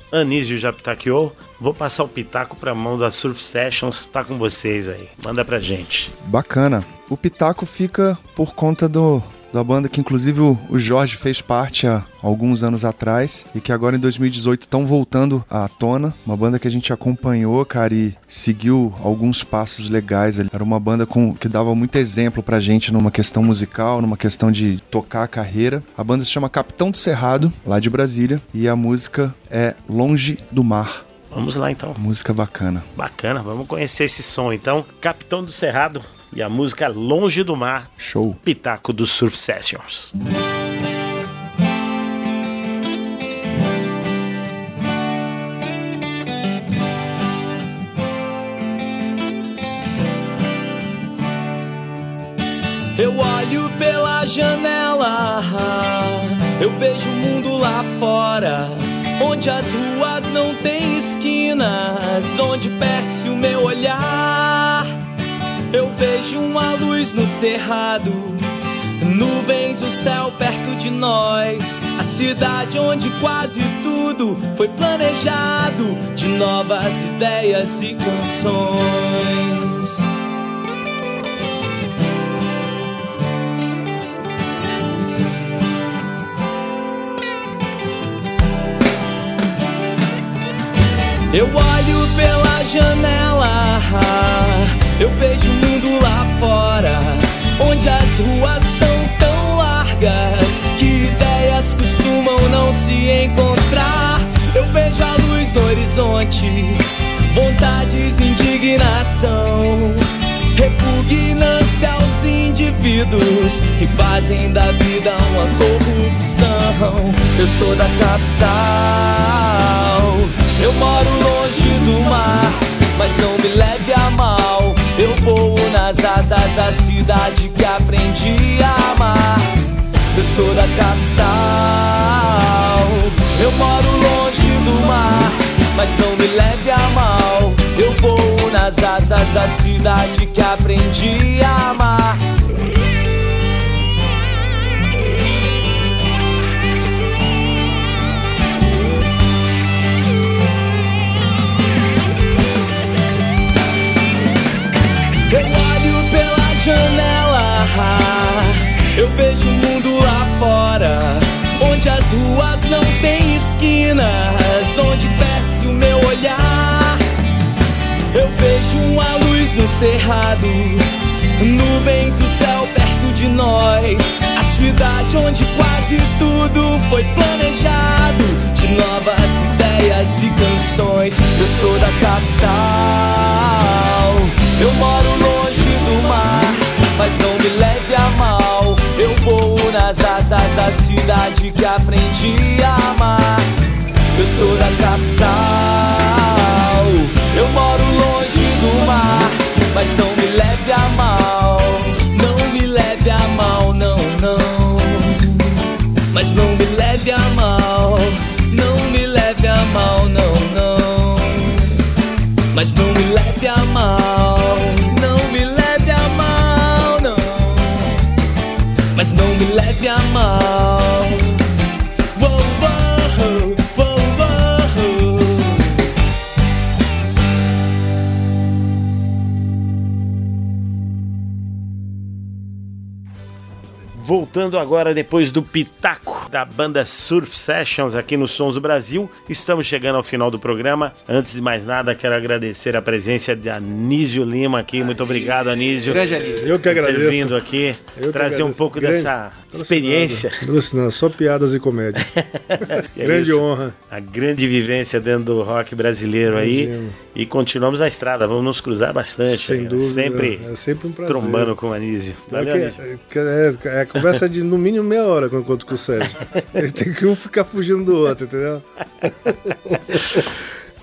Anísio já pitaqueou. Vou passar o pitaco pra mão da Surf Sessions. Tá com vocês aí. Manda pra gente. Bacana. O pitaco fica por conta da banda que inclusive o Jorge fez parte há alguns anos atrás e que agora em 2018 estão voltando à tona. Uma banda que a gente acompanhou, cara, e seguiu alguns passos legais. Era uma banda que dava muito exemplo pra gente numa questão musical, numa questão de tocar a carreira. A banda se chama Capitão do Cerrado, lá de Brasília, e a música é Longe do Mar. Vamos lá então. Música bacana. Bacana, vamos conhecer esse som então. Capitão do Cerrado e a música Longe do Mar. Show. Pitaco do Surf Sessions. Eu olho pela janela, eu vejo o mundo lá fora, onde as ruas não têm esquinas, onde perde-se o meu olhar. Eu vejo uma luz no cerrado, nuvens, o céu perto de nós, a cidade onde quase tudo foi planejado, de novas ideias e canções. Eu olho pela janela, eu vejo o mundo lá fora, onde as ruas são tão largas que ideias costumam não se encontrar. Eu vejo a luz no horizonte, vontades, indignação, repugnância aos indivíduos que fazem da vida uma corrupção. Eu sou da capital, eu moro longe do mar, mas não me leve a mal. Eu voo nas asas da cidade que aprendi a amar. Eu sou da capital, eu moro longe do mar, mas não me leve a mal. Eu voo nas asas da cidade que aprendi a amar. Eu olho pela janela, eu vejo o mundo lá fora, onde as ruas não têm esquinas, onde perde-se o meu olhar. Eu vejo uma luz no cerrado, nuvens, o céu perto de nós, a cidade onde quase tudo foi planejado, de novas ideias e canções. Eu sou da capital, eu moro longe do mar, mas não me leve a mal. Eu voo nas asas da cidade que aprendi a amar. Eu sou da capital, eu moro longe do mar, mas não me leve a mal. Não me leve a mal, não, não. Mas não me leve a mal, não me leve a mal, não, não. Mas não me leve a mal, não me leve a mal, não. Mas não me leve a mal. Uou, uou, uou, uou. Voltando agora depois do pitaco da banda Surf Sessions aqui nos Sons do Brasil, estamos chegando ao final do programa. Antes de mais nada, quero agradecer a presença de Anísio Lima aqui. Muito obrigado, Anísio. Grande Anísio. Eu que agradeço. Por ter vindo aqui, trazer um pouco dessa experiência. Não, só piadas e comédia. Grande honra. A grande vivência dentro do rock brasileiro aí. E continuamos na estrada, vamos nos cruzar bastante. Sem dúvida. Sempre um prazer. trombando com o Anísio. Valeu, Anísio. É conversa de no mínimo meia hora quando conto com o Sérgio. Ele tem que um ficar fugindo do outro, entendeu?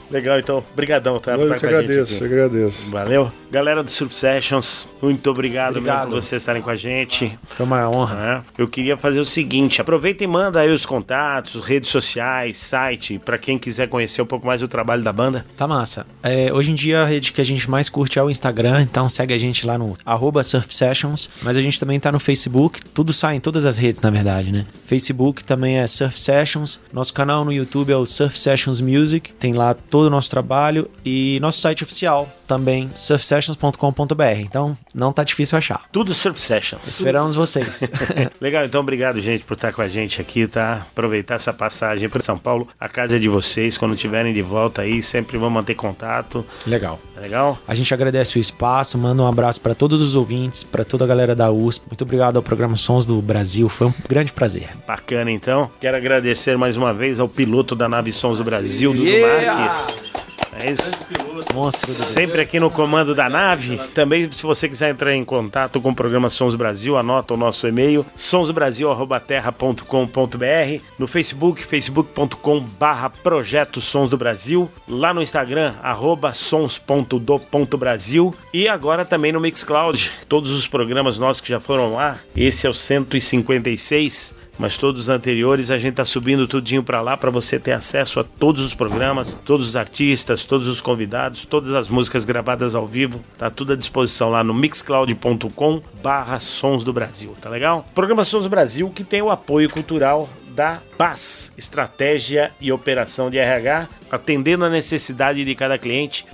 Legal, então. Obrigadão, tá? Eu te agradeço. Valeu. Galera do Surf Sessions, muito obrigado. Mesmo por vocês estarem com a gente. Foi uma honra. Eu queria fazer o seguinte, aproveita e manda aí os contatos, redes sociais, site, pra quem quiser conhecer um pouco mais do trabalho da banda. Tá massa. Hoje em dia a rede que a gente mais curte é o Instagram, então segue a gente lá no @surfsessions, mas a gente também tá no Facebook, tudo sai em todas as redes, na verdade, né? Facebook também é Surf Sessions, nosso canal no YouTube é o Surf Sessions Music, tem lá todo o nosso trabalho e nosso site oficial também, surfsessions.com.br, então não tá difícil achar. Tudo Surf Sessions. Esperamos vocês. Legal, então obrigado, gente, por estar com a gente aqui, tá? Aproveitar essa passagem para São Paulo, a casa é de vocês, quando estiverem de volta aí, sempre vão manter contato. Legal. Legal? A gente agradece o espaço, manda um abraço para todos os ouvintes, para toda a galera da USP. Muito obrigado ao programa Sons do Brasil, foi um grande prazer. Bacana, então. Quero agradecer mais uma vez ao piloto da nave Sons do Brasil, Dudu Marques. É isso. Monstro do Sempre aqui no comando da nave. Também, se você quiser entrar em contato com o programa Sons Brasil, anota o nosso e-mail, sonsbrasil@terra.com.br, no Facebook, facebook.com/Projeto Sons do Brasil, lá no Instagram, @sons.do.brasil, e agora também no Mixcloud. Todos os programas nossos que já foram lá, esse é o 156, mas todos os anteriores a gente tá subindo tudinho pra lá pra você ter acesso a todos os programas, todos os artistas, todos os convidados, todas as músicas gravadas ao vivo, tá tudo à disposição lá no mixcloud.com/Sons do Brasil, tá legal? Programa Sons do Brasil que tem o apoio cultural da PAS, Estratégia e Operação de RH, atendendo a necessidade de cada cliente,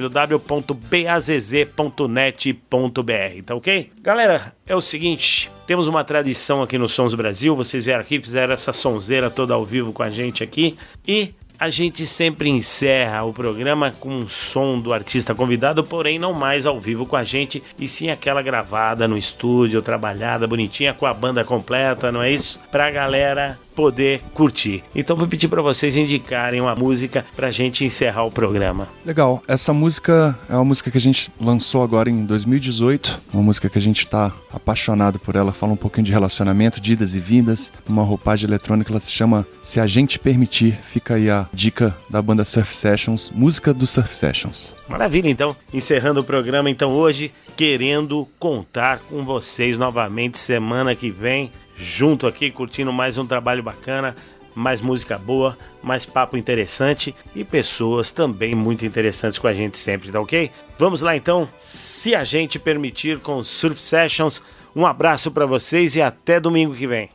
www.bazz.net.br, tá ok? Galera, é o seguinte, temos uma tradição aqui no Sons do Brasil, vocês vieram aqui, fizeram essa sonzeira toda ao vivo com a gente aqui, e a gente sempre encerra o programa com um som do artista convidado, porém não mais ao vivo com a gente, e sim aquela gravada no estúdio, trabalhada, bonitinha, com a banda completa, não é isso? Pra galera poder curtir. Então vou pedir pra vocês indicarem uma música pra gente encerrar o programa. Legal, essa música é uma música que a gente lançou agora em 2018, uma música que a gente tá apaixonado por ela, fala um pouquinho de relacionamento, de idas e vindas, uma roupagem eletrônica, ela se chama Se a Gente Permitir, fica aí a dica da banda Surf Sessions, música do Surf Sessions. Maravilha, então, encerrando o programa então hoje, querendo contar com vocês novamente semana que vem, junto aqui, curtindo mais um trabalho bacana, mais música boa, mais papo interessante e pessoas também muito interessantes com a gente sempre, tá ok? Vamos lá então, Se a Gente Permitir, com Surf Sessions. Um abraço pra vocês e até domingo que vem.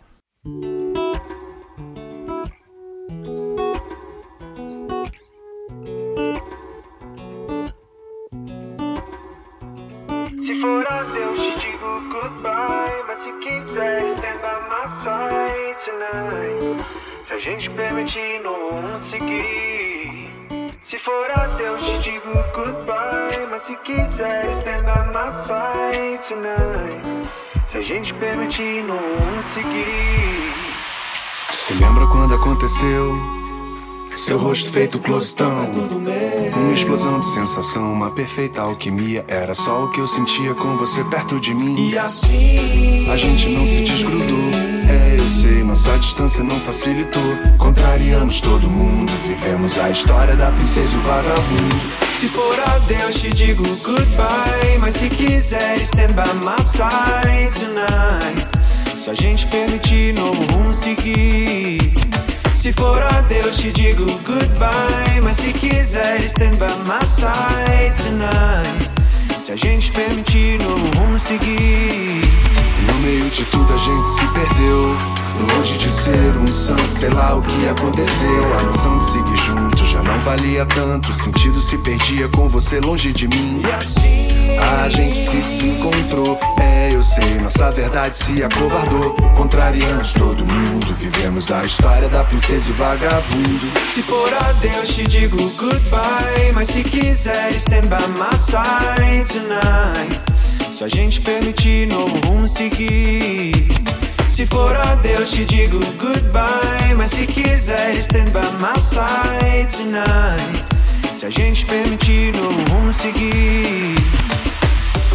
Se for adeus, te digo goodbye. Mas se quiser, stand by my side tonight. Se a gente permitir, não vamos seguir. Se for adeus, te digo goodbye. Mas se quiser, stand by my side tonight. Se a gente permitir, não vamos seguir. Se lembra quando aconteceu? Seu rosto feito clostão, uma explosão de sensação, uma perfeita alquimia. Era só o que eu sentia com você perto de mim. E assim a gente não se desgrudou. Eu sei, nossa distância não facilitou. Contrariamos todo mundo, vivemos a história da princesa e o vagabundo. Se for adeus, te digo goodbye. Mas se quiser, stand by my side tonight. Se a gente permitir, não vamos seguir. Se for adeus, te digo goodbye. Mas se quiser, stand by my side tonight. Se a gente permitir, não vamos seguir. No meio de tudo a gente se perdeu, longe de ser um santo, sei lá o que aconteceu. A noção de seguir junto já não valia tanto, o sentido se perdia com você longe de mim. E assim a gente se desencontrou, eu sei, nossa verdade se acovardou. Contrariamos todo mundo, vivemos a história da princesa e vagabundo. Se for adeus, te digo goodbye. Mas se quiser, stand by my side tonight. Se a gente permitir, não vamos seguir. Se for adeus, te digo goodbye. Mas se quiser, stand by my side tonight. Se a gente permitir, não vamos seguir.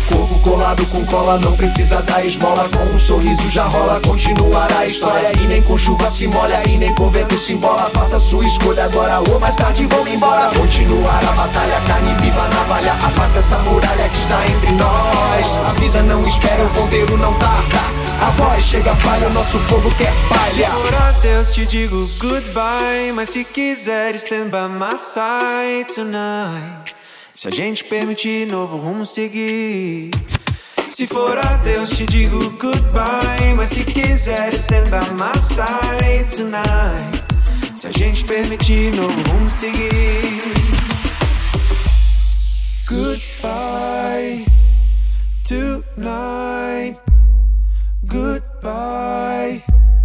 corpo colado com cola, não precisa dar esmola. Com um sorriso já rola, continuará a história. E nem com chuva se molha, e nem com vento se embola. Faça sua escolha agora ou mais tarde vamos embora. Continuar a batalha, carne viva, navalha. Afasta essa muralha que está entre nós. A vida não espera, o ponteiro não tarda. A voz chega, falha, o nosso fogo quer palha. Se for adeus te digo goodbye, mas se quiser stand by my side tonight. Se a gente permitir, novo rumo seguir. Se for adeus te digo goodbye, mas se quiser stand by my side tonight. Se a gente permitir, novo rumo seguir. Goodbye tonight. Goodbye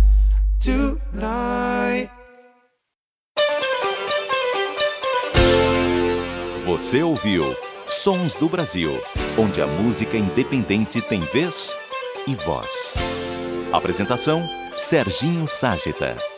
tonight. Você ouviu Sons do Brasil, onde a música independente tem vez e voz. Apresentação: Serginho Ságita.